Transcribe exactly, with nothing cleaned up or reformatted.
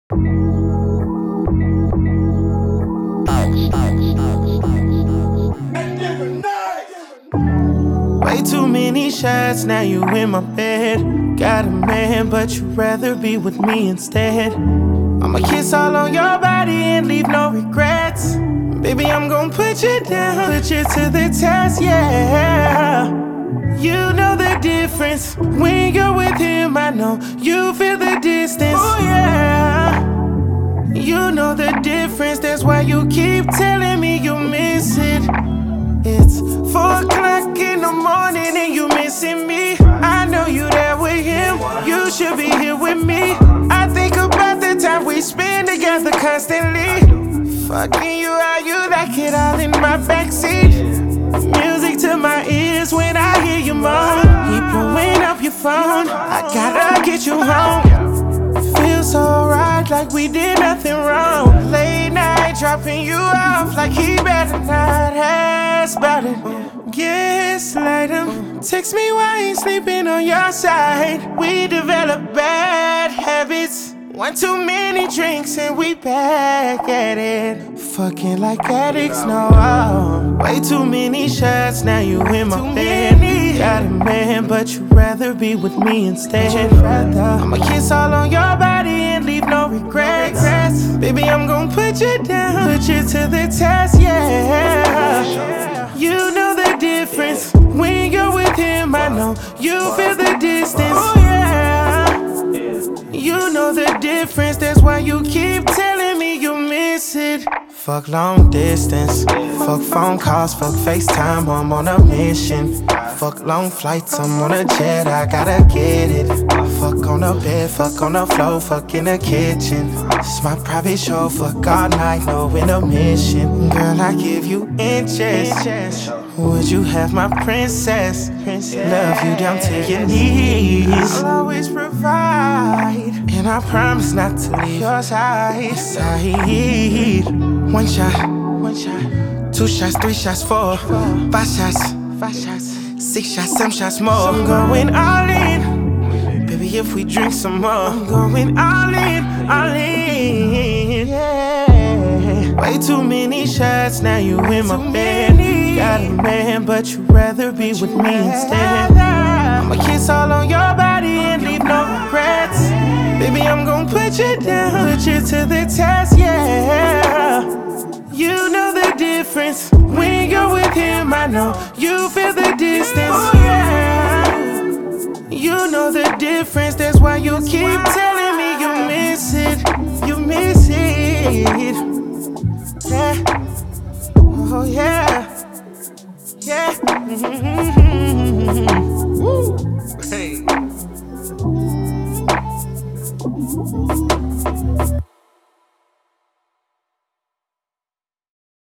Way too many shots, now you in my bed. Got a man, but you'd rather be with me instead. I'ma kiss all on your body and leave no regrets. Baby, I'm gon' put you down, put you to the test, yeah. You know the difference. When you're with him, I know you feel the distance, oh yeah. You know the difference, that's why you keep telling me you miss it. It's four o'clock in the morning and you missing me. I know you there with him, you should be here with me. I think about the time we spend together constantly. Fucking you how you like it all in my backseat. Music to my ears when I hear you moan. Keep blowing up your phone, I gotta get you home. Feels so right, like we did nothing wrong. Late night dropping you off, like he better not ask about it. Gaslight him, text me while he's sleeping on your side. We develop bad habits. One too many drinks and we back at it. Fucking like addicts, no. Oh. Way too many shots, now you in my bed. Got a man, but you'd rather be with me instead. I'ma kiss all on your body and leave no regrets. Baby, I'm gon' put you down, put you to the test, yeah. You know the difference. When you're with him, I know you feel the distance, oh yeah. You know the difference, that's why you keep telling me you miss it. Fuck long distance, fuck phone calls, fuck FaceTime, I'm on a mission. Fuck long flights, I'm on a jet, I gotta get it. Fuck on the bed, fuck on the floor, fuck in the kitchen. It's my private show, fuck all night, no intermission. Girl, I give you inches. Would you have my princess? Love you down to your knees. I'll always provide, and I promise not to leave your side. Side. One shot, one shot, two shots, three shots, four, five shots, five shots, six shots, seven shots more. So I'm going all in, baby. If we drink some more, I'm going all in, all in. Yeah. Way too many shots, now you in my bed. Got a man, but you'd rather be with me instead. I'ma kiss all on your body and leave no regrets. Baby, I'm gon' put you down, put you to the test, yeah. You know the difference. When you're with him, I know you feel the distance, oh yeah. You know the difference, that's why you keep telling me you miss it. You miss it, yeah. Oh yeah. Yeah. Mm-hmm. Woo. Hey.